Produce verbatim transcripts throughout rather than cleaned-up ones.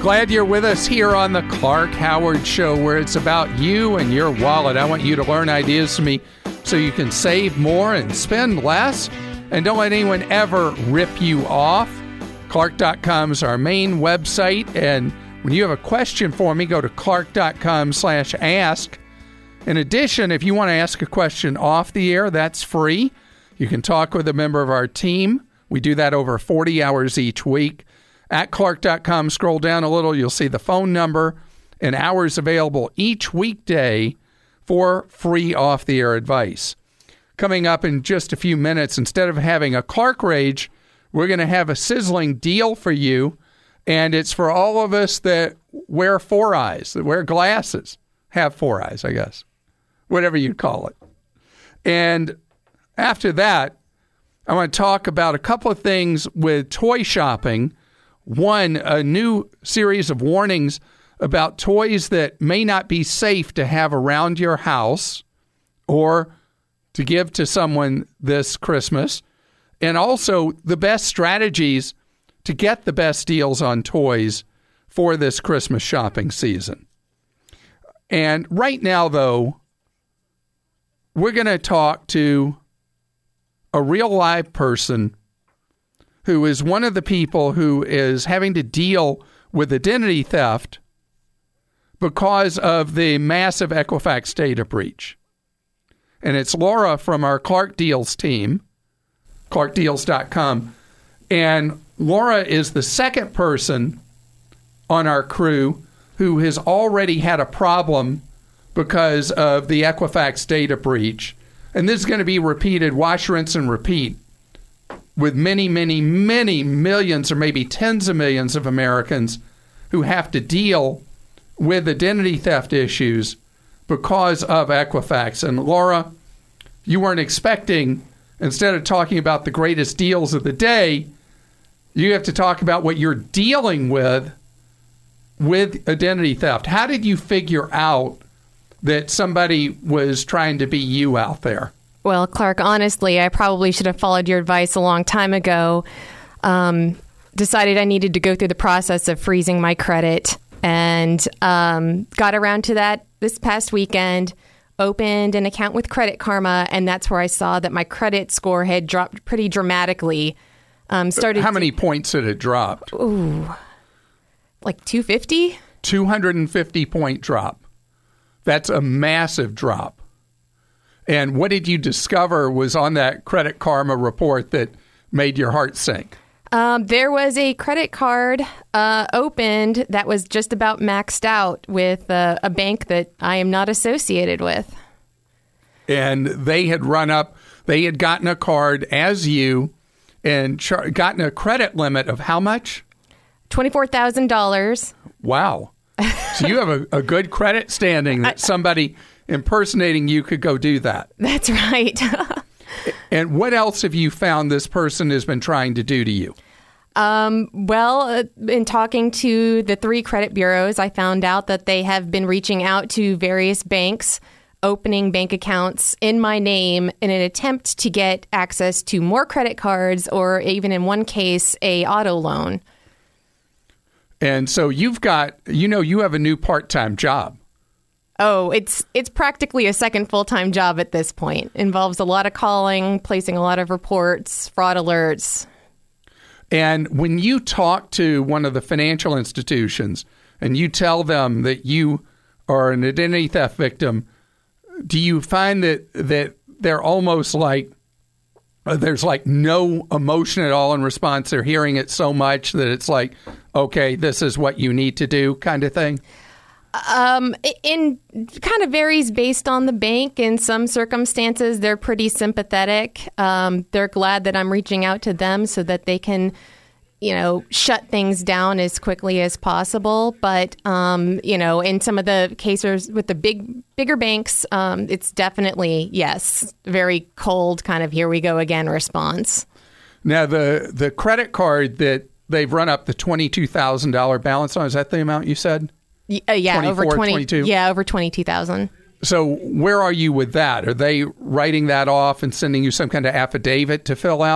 Glad you're with us here on the Clark Howard Show, where it's about you and your wallet. I want you to learn ideas from me so you can save more and spend less. And don't let anyone ever rip you off. Clark dot com is our main website. And when you have a question for me, go to Clark dot com slash ask. In addition, if you want to ask a question off the air, that's free. You can talk with a member of our team. We do that over forty hours each week. At Clark dot com, scroll down a little, you'll see the phone number and hours available each weekday for free off-the-air advice. Coming up in just a few minutes, instead of having a Clark Rage, we're going to have a sizzling deal for you, and it's for all of us that wear four eyes, that wear glasses, have four eyes, I guess, whatever you'd call it. And after that, I want to talk about a couple of things with toy shopping. One, a new series of warnings about toys that may not be safe to have around your house or to give to someone this Christmas. And also the best strategies to get the best deals on toys for this Christmas shopping season. And right now, though, we're going to talk to a real live person who is one of the people who is having to deal with identity theft because of the massive Equifax data breach. And it's Laura from our Clark Deals team, Clark Deals dot com. And Laura is the second person on our crew who has already had a problem because of the Equifax data breach. And this is going to be repeated, wash, rinse, and repeat, with many, many, many millions or maybe tens of millions of Americans who have to deal with identity theft issues because of Equifax. And Laura, you weren't expecting, instead of talking about the greatest deals of the day, you have to talk about what you're dealing with with identity theft. How did you figure out that somebody was trying to be you out there? Well, Clark, honestly, I probably should have followed your advice a long time ago. Um, decided I needed to go through the process of freezing my credit and um, got around to that this past weekend, opened an account with Credit Karma, and that's where I saw that my credit score had dropped pretty dramatically. Um, started How many to, points had it dropped? Ooh, like two fifty? two hundred fifty point drop. That's a massive drop. And what did you discover was on that Credit Karma report that made your heart sink? Um, there was a credit card uh, opened that was just about maxed out with uh, a bank that I am not associated with. And they had run up, they had gotten a card as you and char- gotten a credit limit of how much? twenty-four thousand dollars. Wow. So you have a, a good credit standing that somebody impersonating you could go do that. That's right. And what else have you found this person has been trying to do to you? Um, well, in talking to the three credit bureaus, I found out that they have been reaching out to various banks, opening bank accounts in my name in an attempt to get access to more credit cards or even in one case, a auto loan. And so you've got, you know, you have a new part-time job. Oh, it's it's practically a second full-time job at this point. Involves a lot of calling, placing a lot of reports, fraud alerts. And when you talk to one of the financial institutions and you tell them that you are an identity theft victim, do you find that that they're almost like, uh, there's like no emotion at all in response? They're hearing it so much that it's like, okay, this is what you need to do kind of thing? Um, in kind of varies based on the bank. In some circumstances, they're pretty sympathetic. Um, they're glad that I'm reaching out to them so that they can, you know, shut things down as quickly as possible. But, um, you know, in some of the cases with the big, bigger banks, um, it's definitely, yes, very cold kind of here we go again response. Now, the, the credit card that they've run up the twenty-two thousand dollars balance on, is that the amount you said? Uh, yeah, over twenty. twenty-two Yeah, over twenty-two thousand. So where are you with that? Are they writing that off and sending you some kind of affidavit to fill out?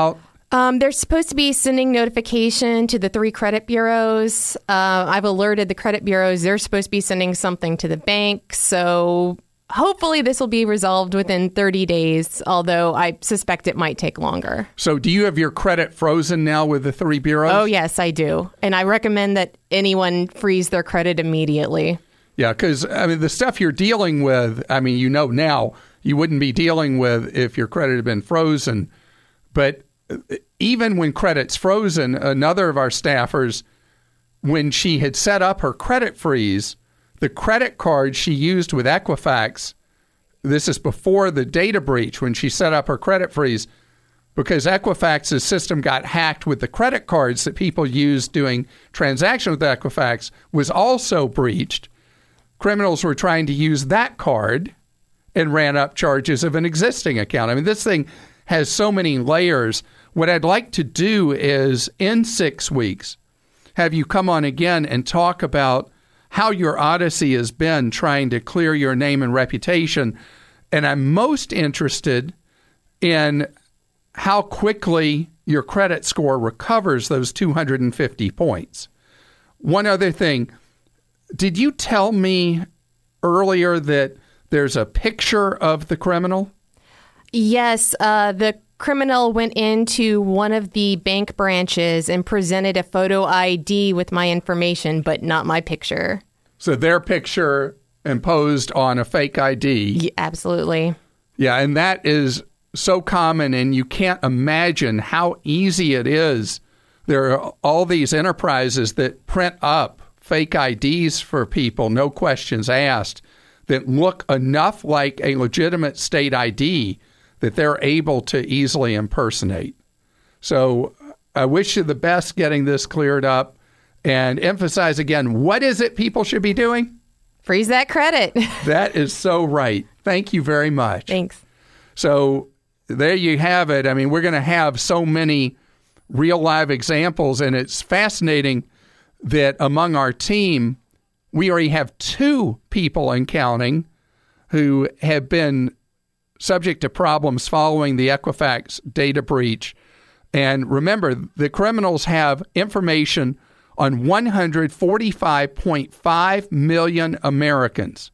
Um, they're supposed to be sending notification to the three credit bureaus. Uh, I've alerted the credit bureaus. They're supposed to be sending something to the bank. So hopefully this will be resolved within thirty days, although I suspect it might take longer. So do you have your credit frozen now with the three bureaus? Oh, yes, I do. And I recommend that anyone freeze their credit immediately. Yeah, because, I mean, the stuff you're dealing with, I mean, you know now, you wouldn't be dealing with if your credit had been frozen. But even when credit's frozen, another of our staffers, when she had set up her credit freeze, the credit card she used with Equifax, this is before the data breach, when she set up her credit freeze, because Equifax's system got hacked with the credit cards that people used doing transactions with Equifax, was also breached. Criminals were trying to use that card and ran up charges of an existing account. I mean, this thing has so many layers. What I'd like to do is, in six weeks, have you come on again and talk about how your odyssey has been trying to clear your name and reputation. And I'm most interested in how quickly your credit score recovers those two hundred fifty points. One other thing, did you tell me earlier that there's a picture of the criminal? Yes, uh, the criminal went into one of the bank branches and presented a photo I D with my information, but not my picture. So their picture imposed on a fake I D. Yeah, absolutely. Yeah, and that is so common, and you can't imagine how easy it is. There are all these enterprises that print up fake I Ds for people, no questions asked, that look enough like a legitimate state I D that they're able to easily impersonate. So I wish you the best getting this cleared up, and emphasize again, what is it people should be doing? Freeze that credit. That is so right. Thank you very much. Thanks. So there you have it. I mean, we're going to have so many real live examples, and it's fascinating that among our team, we already have two people and counting who have been subject to problems following the Equifax data breach. And remember, the criminals have information on one hundred forty-five point five million Americans.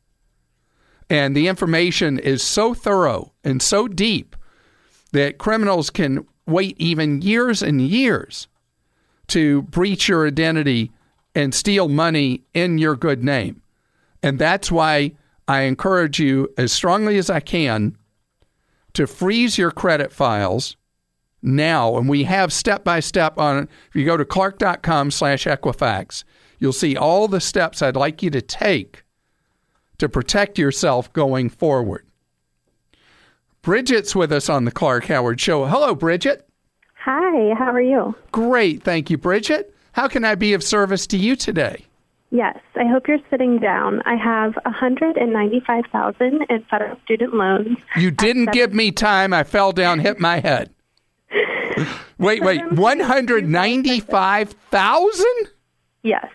And the information is so thorough and so deep that criminals can wait even years and years to breach your identity and steal money in your good name. And that's why I encourage you as strongly as I can to freeze your credit files now. And we have step-by-step on it. If you go to clark.com slash Equifax, you'll see all the steps I'd like you to take to protect yourself going forward. Bridget's with us on the Clark Howard Show. Hello, Bridget. Hi, how are you? Great. Thank you, Bridget. How can I be of service to you today? Yes, I hope you're sitting down. I have one hundred ninety-five thousand dollars in federal student loans. You didn't give me time. I fell down, hit my head. Wait, wait, one hundred ninety-five thousand dollars? Yes.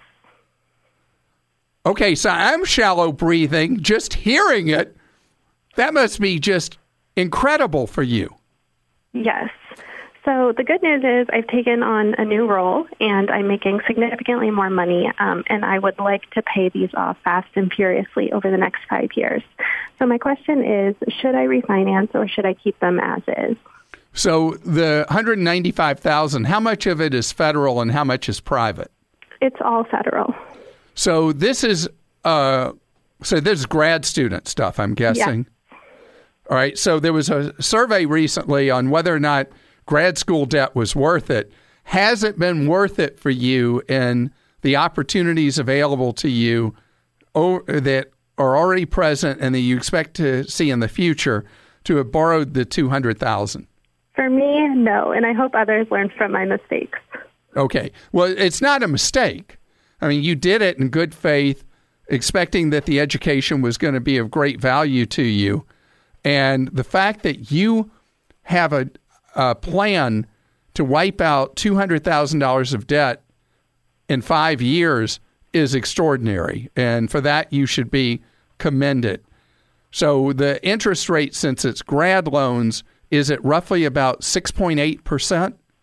Okay, so I'm shallow breathing. Just hearing it, that must be just incredible for you. Yes. So the good news is I've taken on a new role, and I'm making significantly more money, um, and I would like to pay these off fast and furiously over the next five years. So my question is, should I refinance or should I keep them as is? So the one hundred ninety-five thousand dollars, how much of it is federal and how much is private? It's all federal. So this is uh, so this is grad student stuff, I'm guessing. Yeah. All right. So there was a survey recently on whether or not grad school debt was worth it. Has it been worth it for you in the opportunities available to you or, that are already present and that you expect to see in the future to have borrowed the two hundred thousand dollars? For me, no, and I hope others learn from my mistakes. Okay. Well, it's not a mistake. I mean, you did it in good faith, expecting that the education was going to be of great value to you. And the fact that you have a, a plan to wipe out two hundred thousand dollars of debt in five years is extraordinary. And for that, you should be commended. So the interest rate, since it's grad loans, is it roughly about six point eight percent?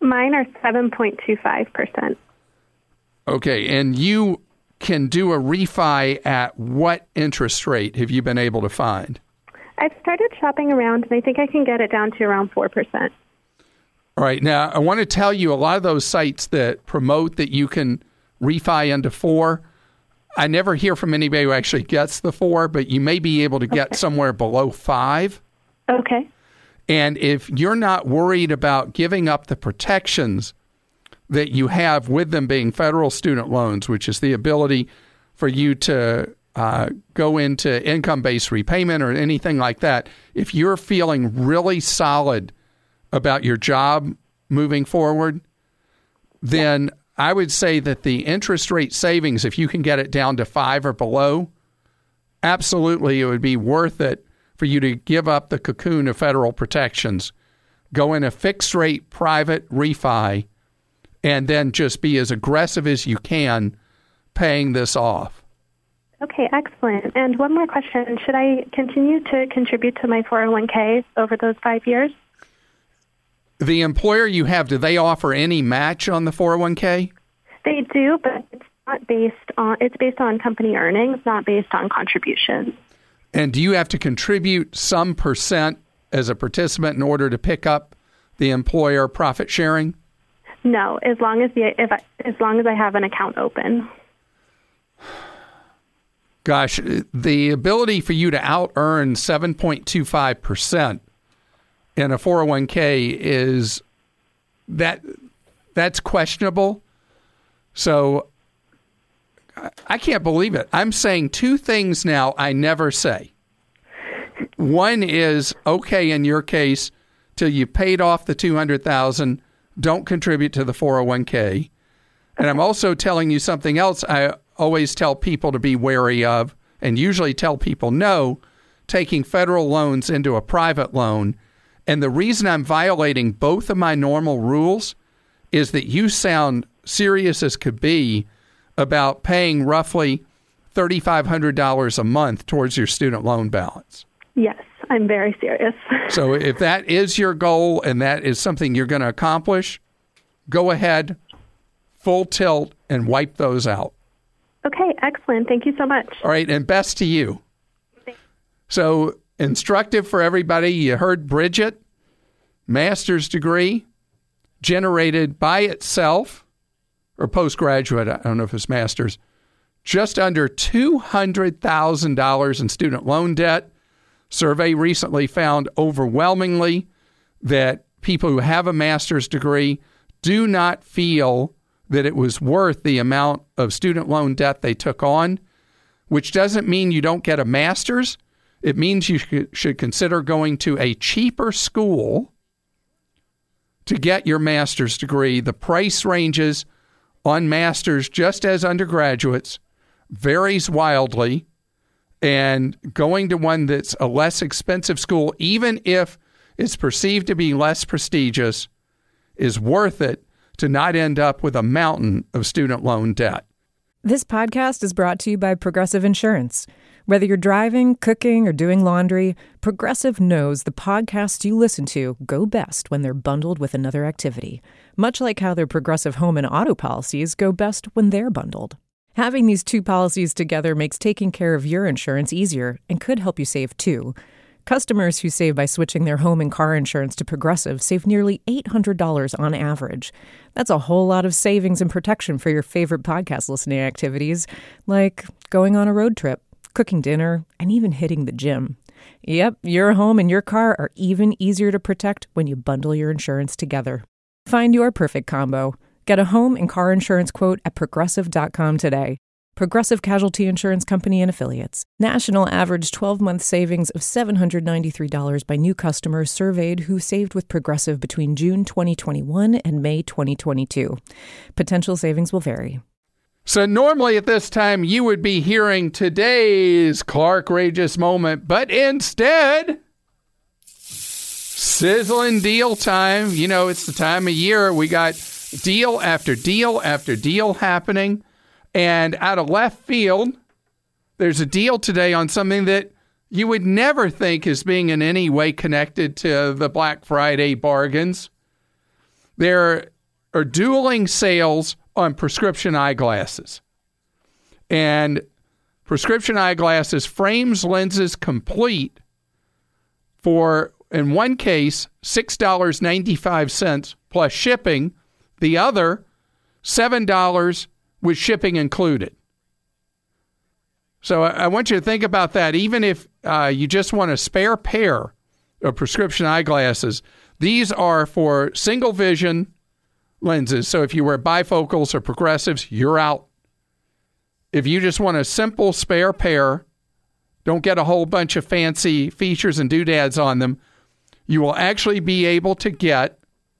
Mine are seven point two five percent. Okay, and you can do a refi at what interest rate have you been able to find? I've started shopping around, and I think I can get it down to around four percent. All right, now I want to tell you a lot of those sites that promote that you can refi into four, I never hear from anybody who actually gets the four, but you may be able to get okay. somewhere below five. Okay. And if you're not worried about giving up the protections that you have with them being federal student loans, which is the ability for you to uh, go into income-based repayment or anything like that, if you're feeling really solid about your job moving forward, then I would say that the interest rate savings, if you can get it down to five or below, absolutely it would be worth it for you to give up the cocoon of federal protections, go in a fixed rate private refi, and then just be as aggressive as you can paying this off. Okay, excellent. And one more question. Should I continue to contribute to my four oh one k over those five years? The employer you have, do they offer any match on the four oh one k? They do, but it's not based on, it's based on company earnings, not based on contributions. And do you have to contribute some percent as a participant in order to pick up the employer profit sharing? No, as long as the if I, as long as I have an account open. Gosh, the ability for you to out earn seven point two five percent in a four oh one k is that that's questionable. So I can't believe it. I'm saying two things now I never say. One is, okay, in your case, till you paid off the two hundred thousand dollars, don't contribute to the four oh one k. And I'm also telling you something else I always tell people to be wary of, and usually tell people no, taking federal loans into a private loan. And the reason I'm violating both of my normal rules is that you sound serious as could be about paying roughly three thousand five hundred dollars a month towards your student loan balance. Yes, I'm very serious. So if that is your goal and that is something you're going to accomplish, go ahead, full tilt, and wipe those out. Okay, excellent. Thank you so much. All right, and best to you. So instructive for everybody. You heard Bridget, master's degree, generated by itself, or postgraduate, I don't know if it's master's, just under two hundred thousand dollars in student loan debt. Survey recently found overwhelmingly that people who have a master's degree do not feel that it was worth the amount of student loan debt they took on, which doesn't mean you don't get a master's. It means you should consider going to a cheaper school to get your master's degree. The price ranges on masters, just as undergraduates, varies wildly. And going to one that's a less expensive school, even if it's perceived to be less prestigious, is worth it to not end up with a mountain of student loan debt. This podcast is brought to you by Progressive Insurance. Whether you're driving, cooking, or doing laundry, Progressive knows the podcasts you listen to go best when they're bundled with another activity, much like how their Progressive home and auto policies go best when they're bundled. Having these two policies together makes taking care of your insurance easier and could help you save too. Customers who save by switching their home and car insurance to Progressive save nearly eight hundred dollars on average. That's a whole lot of savings and protection for your favorite podcast listening activities, like going on a road trip, cooking dinner, and even hitting the gym. Yep, your home and your car are even easier to protect when you bundle your insurance together. Find your perfect combo. Get a home and car insurance quote at progressive dot com today. Progressive Casualty Insurance Company and Affiliates. National average twelve-month savings of seven hundred ninety-three dollars by new customers surveyed who saved with Progressive between June twenty twenty-one and May twenty twenty-two. Potential savings will vary. So normally at this time, you would be hearing today's Clark-rageous moment, but instead, sizzling deal time. You know, it's the time of year we got deal after deal after deal happening. And out of left field, there's a deal today on something that you would never think is being in any way connected to the Black Friday bargains. There are dueling sales on prescription eyeglasses. And prescription eyeglasses, frames, lenses, complete for, in one case, six dollars and ninety-five cents plus shipping. The other, seven dollars with shipping included. So I, I want you to think about that. Even if uh, you just want a spare pair of prescription eyeglasses, these are for single vision lenses. So if you wear bifocals or progressives, you're out. If you just want a simple spare pair, don't get a whole bunch of fancy features and doodads on them, you will actually be able to get,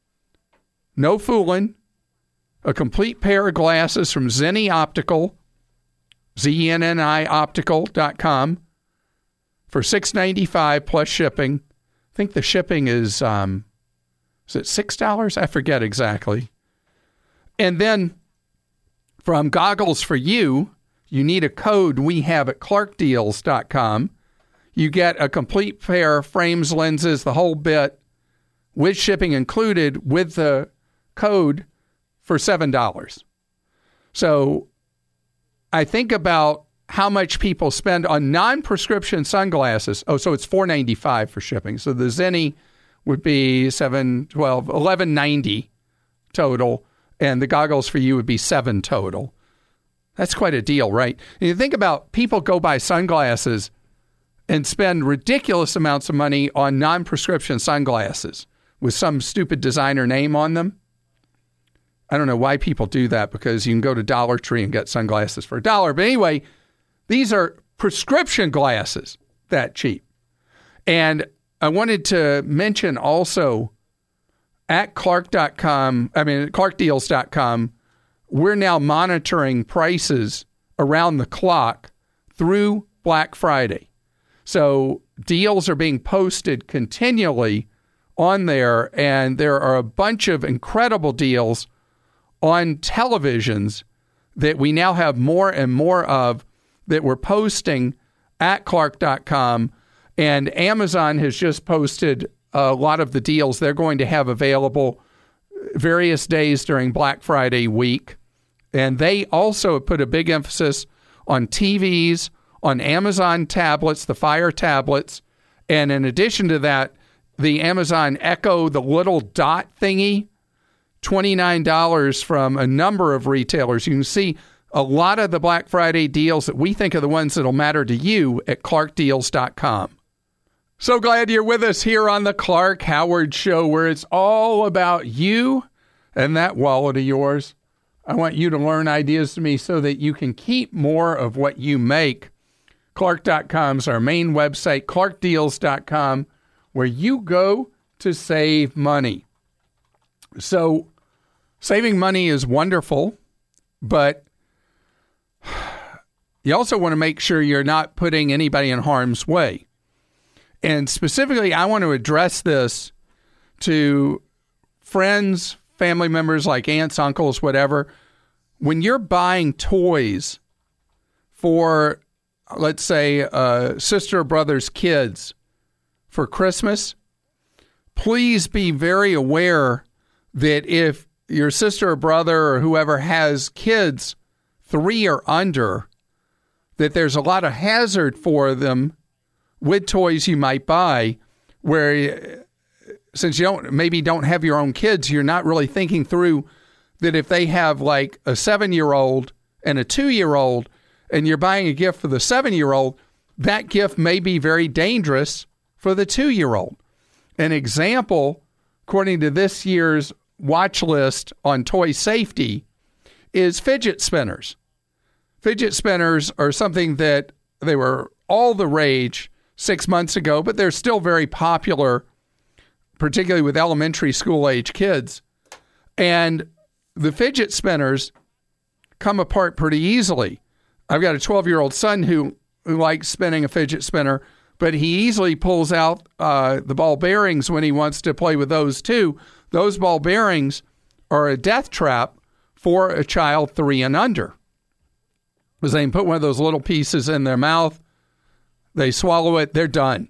no fooling, a complete pair of glasses from Zenni Optical, Z N N I optical dot com, for six dollars and ninety-five cents plus shipping. I think the shipping is, um, is it six dollars? I forget exactly. And then from Goggles for You, you need a code we have at clark deals dot com. You get a complete pair, frames, lenses, the whole bit, with shipping included, with the code for seven dollars. So I think about how much people spend on non-prescription sunglasses. Oh, so it's four dollars and ninety-five cents for shipping. So the Zenni would be seven, twelve, eleven ninety total, and the Goggles for You would be seven total. That's quite a deal, right? And you think about people go buy sunglasses and spend ridiculous amounts of money on non-prescription sunglasses with some stupid designer name on them. I don't know why people do that, because you can go to Dollar Tree and get sunglasses for a dollar. But anyway, these are prescription glasses that cheap. And I wanted to mention also at clark dot com, I mean, clark deals dot com, we're now monitoring prices around the clock through Black Friday. So deals are being posted continually on there, and there are a bunch of incredible deals on televisions that we now have more and more of that we're posting at clark dot com. And Amazon has just posted a lot of the deals they're going to have available various days during Black Friday week. And they also put a big emphasis on T Vs, on Amazon tablets, the Fire tablets. And in addition to that, the Amazon Echo, the little dot thingy, twenty-nine dollars from a number of retailers. You can see a lot of the Black Friday deals that we think are the ones that'll matter to you at clark deals dot com. So glad you're with us here on the Clark Howard Show, where it's all about you and that wallet of yours. I want you to learn ideas to me so that you can keep more of what you make. clark dot com is our main website, clark deals dot com, where you go to save money. So saving money is wonderful, but you also want to make sure you're not putting anybody in harm's way. And specifically, I want to address this to friends, family members like aunts, uncles, whatever. When you're buying toys for, let's say, uh, sister or brother's kids for Christmas, please be very aware that if your sister or brother or whoever has kids three or under, that there's a lot of hazard for them with toys you might buy, where since you don't maybe don't have your own kids, you're not really thinking through that if they have like a seven-year-old and a two-year-old and you're buying a gift for the seven-year-old, that gift may be very dangerous for the two-year-old. An example, according to this year's watch list on toy safety, is fidget spinners. Fidget spinners are something that they were all the rage six months ago, but they're still very popular, particularly with elementary school age kids. And the fidget spinners come apart pretty easily. I've got a twelve-year-old son who, who likes spinning a fidget spinner, but he easily pulls out uh, the ball bearings when he wants to play with those too. Those ball bearings are a death trap for a child three and under. Because they can put one of those little pieces in their mouth, they swallow it, they're done.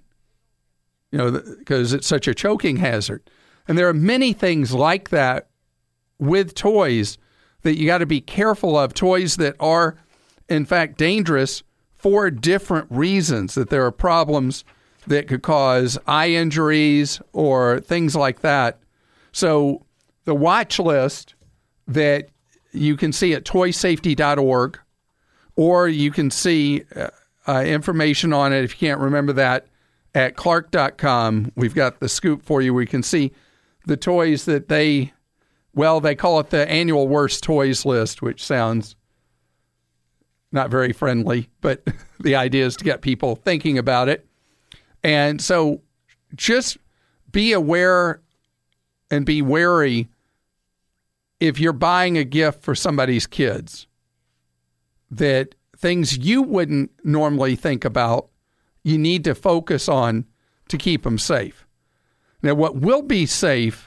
You know, because it's such a choking hazard. And there are many things like that with toys that you got to be careful of, toys that are, in fact, dangerous for different reasons, that there are problems that could cause eye injuries or things like that. So the watch list that you can see at toy safety dot org, or you can see uh, uh, information on it, if you can't remember that, at clark dot com. We've got the scoop for you where you can see the toys that they, well, they call it the annual worst toys list, which sounds not very friendly, but the idea is to get people thinking about it. And so just be aware and be wary if you're buying a gift for somebody's kids, that things you wouldn't normally think about, you need to focus on to keep them safe. Now, what will be safe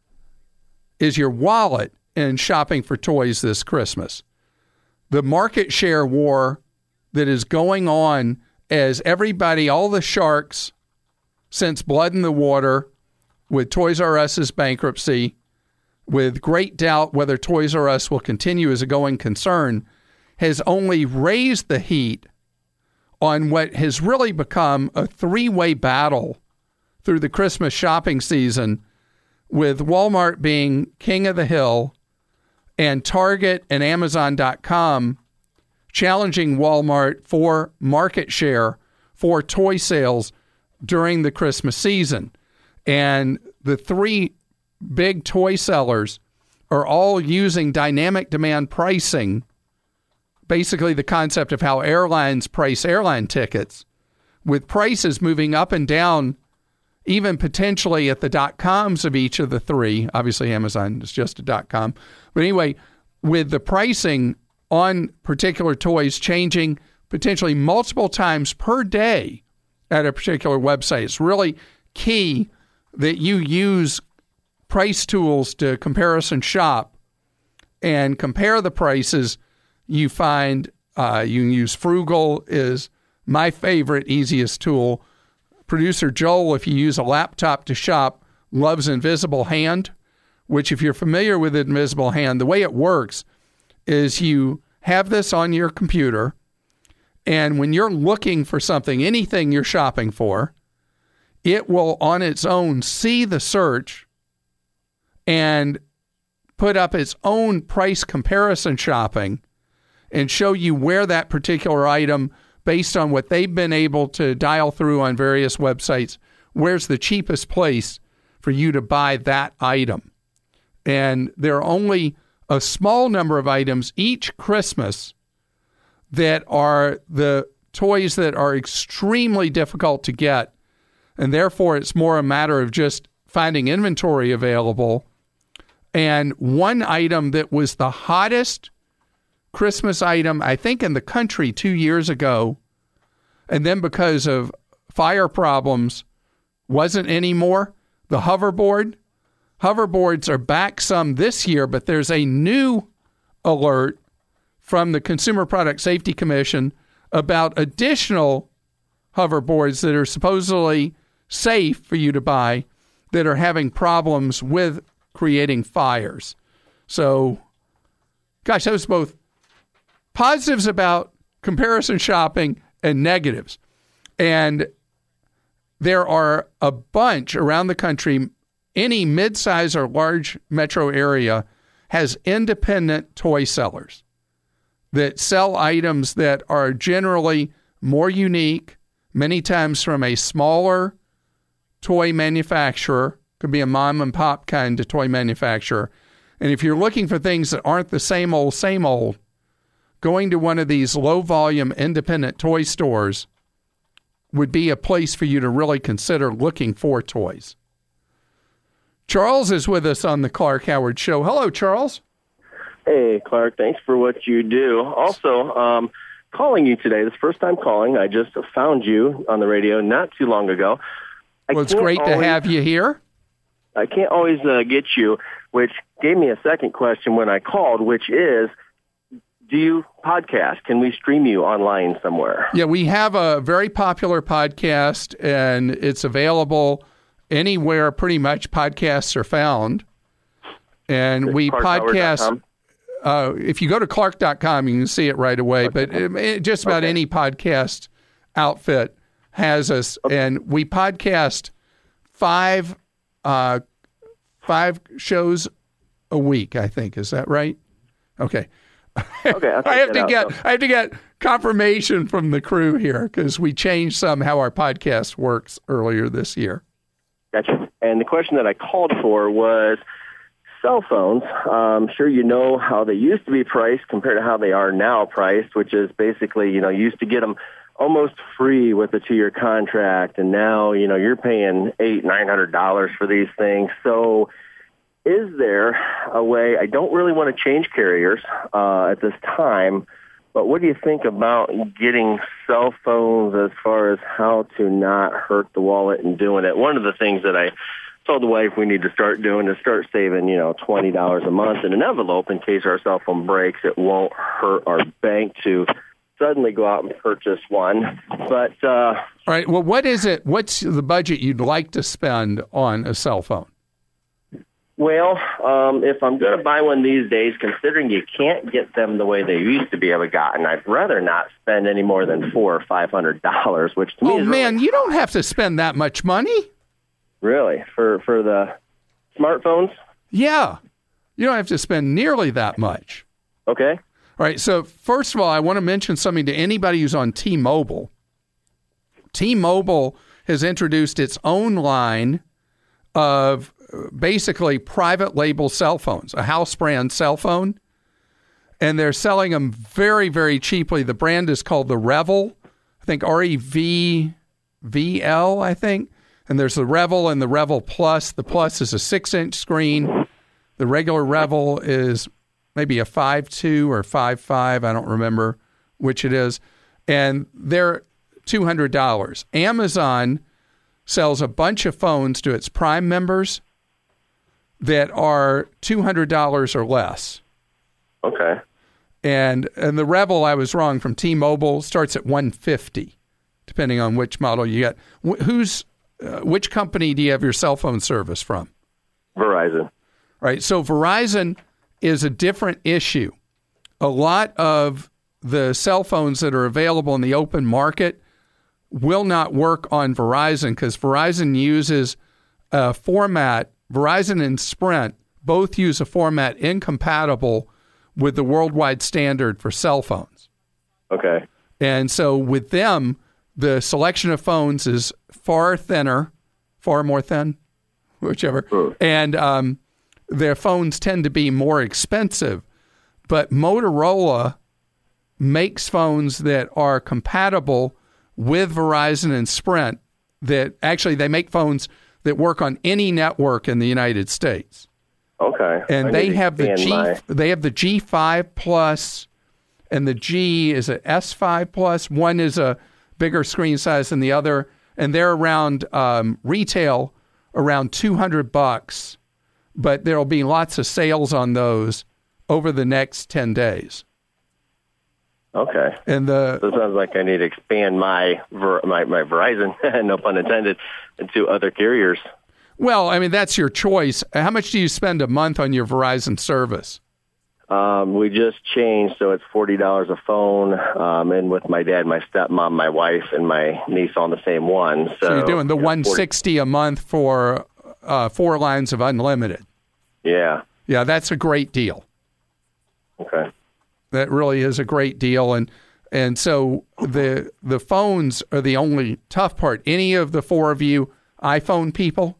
is your wallet in shopping for toys this Christmas. The market share war that is going on as everybody, all the sharks, since Blood in the Water, with Toys R Us's bankruptcy, with great doubt whether Toys R Us will continue as a going concern, has only raised the heat on what has really become a three-way battle through the Christmas shopping season, with Walmart being king of the hill and Target and Amazon dot com challenging Walmart for market share for toy sales during the Christmas season. And the three big toy sellers are all using dynamic demand pricing, basically the concept of how airlines price airline tickets, with prices moving up and down, even potentially at the dot-coms of each of the three. Obviously, Amazon is just a dot-com. But anyway, with the pricing on particular toys changing potentially multiple times per day at a particular website, it's really key that you use price tools to comparison shop and compare the prices. You find uh, you can use Frugal is my favorite, easiest tool. Producer Joel, if you use a laptop to shop, loves Invisible Hand, which if you're familiar with Invisible Hand, the way it works is you have this on your computer, and when you're looking for something, anything you're shopping for, it will on its own see the search and put up its own price comparison shopping and show you where that particular item, based on what they've been able to dial through on various websites, where's the cheapest place for you to buy that item. And there are only a small number of items each Christmas that are the toys that are extremely difficult to get, and therefore it's more a matter of just finding inventory available. And one item that was the hottest Christmas item, I think, in the country two years ago, and then because of fire problems, wasn't anymore, the hoverboard. Hoverboards are back some this year, but there's a new alert from the Consumer Product Safety Commission about additional hoverboards that are supposedly safe for you to buy that are having problems with creating fires. So, gosh, that was both positives about comparison shopping and negatives. And there are a bunch around the country. Any mid-size or large metro area has independent toy sellers that sell items that are generally more unique, many times from a smaller toy manufacturer, could be a mom and pop kind of toy manufacturer. And if you're looking for things that aren't the same old, same old, going to one of these low-volume independent toy stores would be a place for you to really consider looking for toys. Charles is with us on the Clark Howard Show. Hello, Charles. Hey, Clark. Thanks for what you do. Also, um, calling you today, this is the first time calling. I just found you on the radio not too long ago. I well, it's great always, to have you here. I can't always uh, get you, which gave me a second question when I called, which is, do you podcast? Can we stream you online somewhere? Yeah, we have a very popular podcast, and it's available anywhere pretty much podcasts are found. And we clark howard dot com. podcast. Uh, if you go to clark dot com, you can see it right away. Okay. But it, it, just about okay. any podcast outfit has us, okay. and we podcast five uh, five shows a week. I think is that right? Okay. Okay. I have to out, get though. I have to get confirmation from the crew here because we changed some how our podcast works earlier this year. Gotcha. And the question that I called for was cell phones. I'm sure you know how they used to be priced compared to how they are now priced, which is basically, you know, you used to get them almost free with a two-year contract, and now, you know, you're paying eight, nine hundred dollars for these things. So, is there a way? I don't really want to change carriers uh, at this time, but what do you think about getting cell phones as far as how to not hurt the wallet and doing it? One of the things that I told the wife we need to start doing is start saving, you know, twenty dollars a month in an envelope in case our cell phone breaks. It won't hurt our bank to suddenly go out and purchase one. But uh, all right. Well, what is it? What's the budget you'd like to spend on a cell phone? Well, um, if I'm going to buy one these days, considering you can't get them the way they used to be able to gotten, I'd rather not spend any more than four or five hundred dollars. Which to me, oh is man, really- you don't have to spend that much money. Really, for for the smartphones? Yeah, you don't have to spend nearly that much. Okay. All right. So first of all, I want to mention something to anybody who's on T-Mobile. T-Mobile has introduced its own line of basically private label cell phones, a house brand cell phone, and they're selling them very, very cheaply. The brand is called the Revel, I think R E V V L, I think. And there's the Revel and the Revel Plus. The Plus is a six-inch screen. The regular Revel is maybe a five two or five five. I don't remember which it is. And they're two hundred dollars. Amazon sells a bunch of phones to its Prime members that are two hundred dollars or less. Okay. And and the Revel, I was wrong, from T-Mobile starts at one hundred fifty dollars, depending on which model you get. Wh- who's uh, which company do you have your cell phone service from? Verizon. Right. So Verizon is a different issue. A lot of the cell phones that are available in the open market will not work on Verizon because Verizon uses a format. Verizon and Sprint both use a format incompatible with the worldwide standard for cell phones. Okay. And so with them, the selection of phones is far thinner, far more thin, whichever. Sure. And um, their phones tend to be more expensive. But Motorola makes phones that are compatible with Verizon and Sprint that actually they make phones that work on any network in the United States. Okay. And I they need to have the expand G my- they have the G five Plus and the G is a S five Plus. One is a bigger screen size than the other, and they're around um, retail around two hundred bucks, but there'll be lots of sales on those over the next ten days. Okay. And the So it sounds like I need to expand my Ver- my, my Verizon, no pun intended, into other carriers. well, I mean that's your choice. How much do you spend a month on your Verizon service? Um, we just changed, so it's forty dollars a phone, um, and with my dad, my stepmom, my wife, and my niece on the same one. So, So you're doing the you know, one hundred sixty dollars a month for uh, four lines of unlimited. Yeah. Yeah, that's a great deal. Okay. That really is a great deal, and and so the the phones are the only tough part. Any of the four of you iPhone people?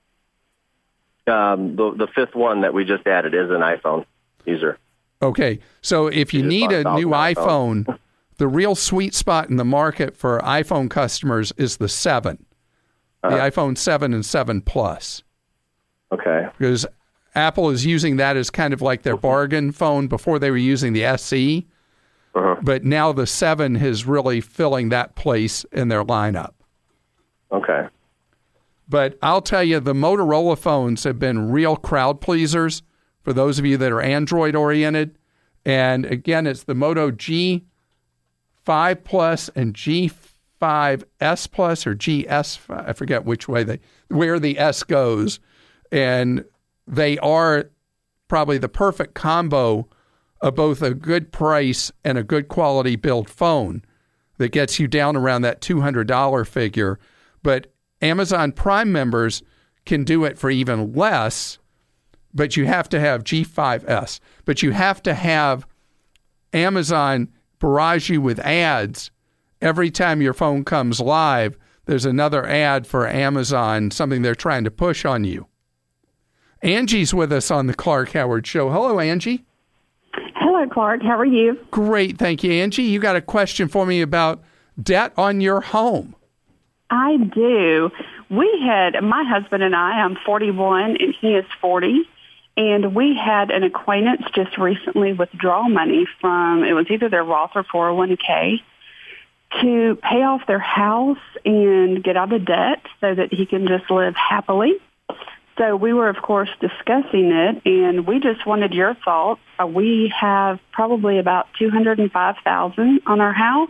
Um, the the fifth one that we just added is an iPhone user. Okay, so if you You just need a bought new an iPhone, iPhone. the real sweet spot in the market for iPhone customers is the seven, Uh-huh. the iPhone seven and seven Plus, Okay. because Apple is using that as kind of like their bargain phone before they were using the S E, Uh-huh. but now the seven is really filling that place in their lineup. Okay. But I'll tell you, the Motorola phones have been real crowd pleasers for those of you that are Android oriented. And again, it's the Moto G five Plus and G five S Plus or G S. I forget which way they, where the S goes. And they are probably the perfect combo of both a good price and a good quality build phone that gets you down around that two hundred dollars figure. But Amazon Prime members can do it for even less, but you have to have G five S. But you have to have Amazon barrage you with ads. Every time your phone comes live, there's another ad for Amazon, something they're trying to push on you. Angie's with us on the Clark Howard Show. Hello, Angie. Hello, Clark. How are you? Great, thank you, Angie. You got a question for me about debt on your home. I do. We had, my husband and I, I'm forty-one and he is forty, and we had an acquaintance just recently withdraw money from, it was either their Roth or four oh one k, to pay off their house and get out of debt so that he can just live happily. So we were, of course, discussing it, and we just wanted your thoughts. Uh, we have probably about two hundred five thousand dollars on our house,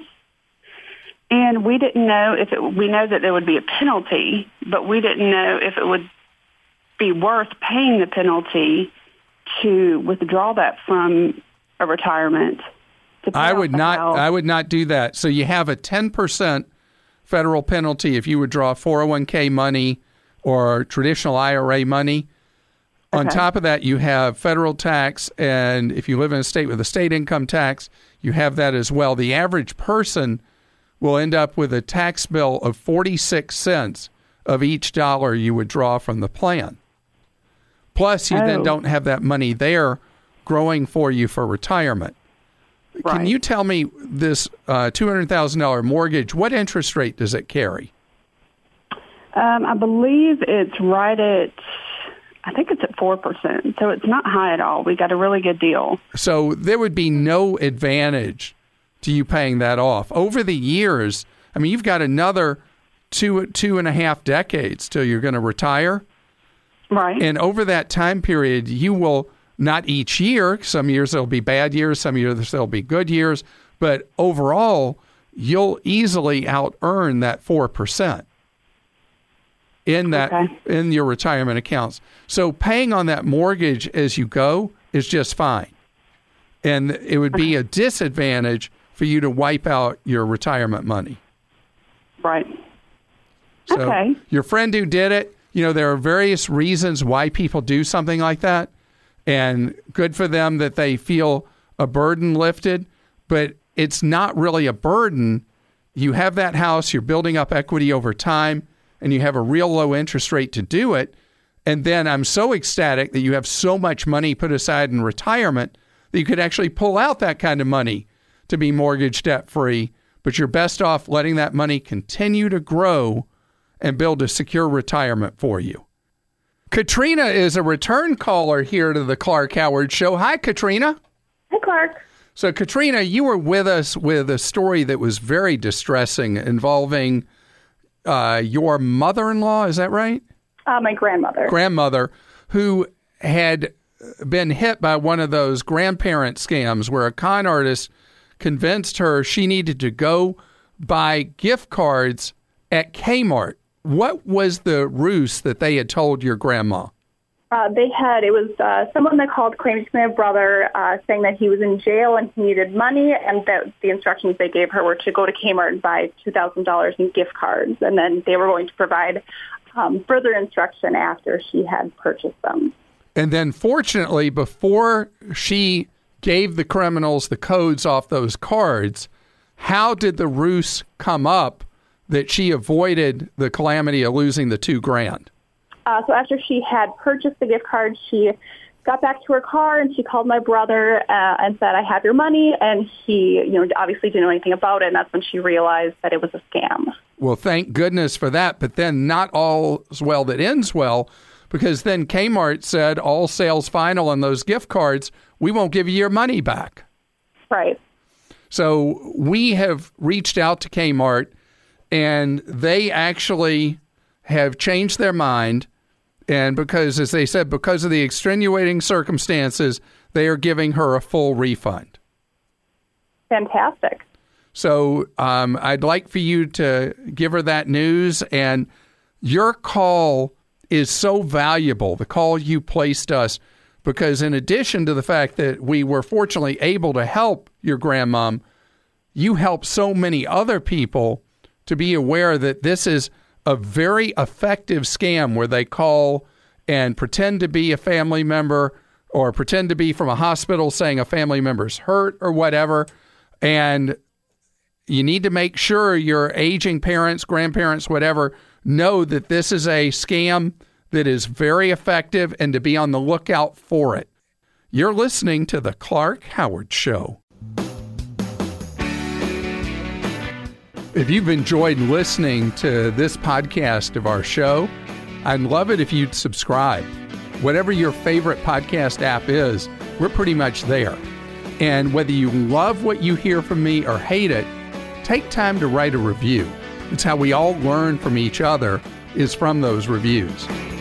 and we didn't know if it, we know that there would be a penalty, but we didn't know if it would be worth paying the penalty to withdraw that from a retirement. To pay I off would the not. house. I would not do that. So you have a ten percent federal penalty if you withdraw four oh one k money or traditional I R A money. On Okay. top of that, you have federal tax, and if you live in a state with a state income tax, you have that as well. The average person will end up with a tax bill of forty-six cents of each dollar you withdraw from the plan. Plus, you then Oh. don't have that money there growing for you for retirement. Can Right. you tell me this uh, two hundred thousand dollars mortgage, what interest rate does it carry? Um, I believe it's right at, I think it's at four percent, so it's not high at all. We got a really good deal. So there would be no advantage to you paying that off. Over the years, I mean, you've got another two, two and a half decades till you're going to retire. Right. And over that time period, you will, not each year, some years there'll be bad years, some years there'll be good years, but overall, you'll easily out-earn that four percent. In that, Okay. in your retirement accounts. So paying on that mortgage as you go is just fine. And it would be a disadvantage for you to wipe out your retirement money. Right. So Okay. your friend who did it, you know, there are various reasons why people do something like that. And good for them that they feel a burden lifted, but it's not really a burden. You have that house, you're building up equity over time, and you have a real low interest rate to do it. And then I'm so ecstatic that you have so much money put aside in retirement that you could actually pull out that kind of money to be mortgage debt free. But you're best off letting that money continue to grow and build a secure retirement for you. Katrina is a return caller here to the Clark Howard Show. Hi, Katrina. Hi, Clark. So, Katrina, you were with us with a story that was very distressing involving uh, your mother-in-law. Is that right? Uh, my grandmother. Grandmother, who had been hit by one of those grandparent scams where a con artist convinced her she needed to go buy gift cards at Kmart. What was the ruse that they had told your grandma? Uh, they had, it was uh, someone that called claiming to my brother, uh, saying that he was in jail and he needed money, and that the instructions they gave her were to go to Kmart and buy two thousand dollars in gift cards, and then they were going to provide um, further instruction after she had purchased them. And then fortunately, before she gave the criminals the codes off those cards, how did the ruse come up that she avoided the calamity of losing the two grand? Uh, so after she had purchased the gift card, she got back to her car and she called my brother uh, and said, "I have your money." And he, you know, obviously didn't know anything about it. And that's when she realized that it was a scam. Well, thank goodness for that. But then not all's well that ends well, because then Kmart said, all sales final on those gift cards, we won't give you your money back. Right. So we have reached out to Kmart, and they actually have changed their mind. And because, as they said, because of the extenuating circumstances, they are giving her a full refund. Fantastic. So um, I'd like for you to give her that news. And your call is so valuable, the call you placed us, Because in addition to the fact that we were fortunately able to help your grandmom, you help so many other people to be aware that this is a very effective scam where they call and pretend to be a family member or pretend to be from a hospital saying a family member's hurt or whatever. And you need to make sure your aging parents, grandparents, whatever, know that this is a scam that is very effective and to be on the lookout for it. You're listening to The Clark Howard Show. If you've enjoyed listening to this podcast of our show, I'd love it if you'd subscribe. Whatever your favorite podcast app is, we're pretty much there. And whether you love what you hear from me or hate it, take time to write a review. It's how we all learn from each other, is from those reviews.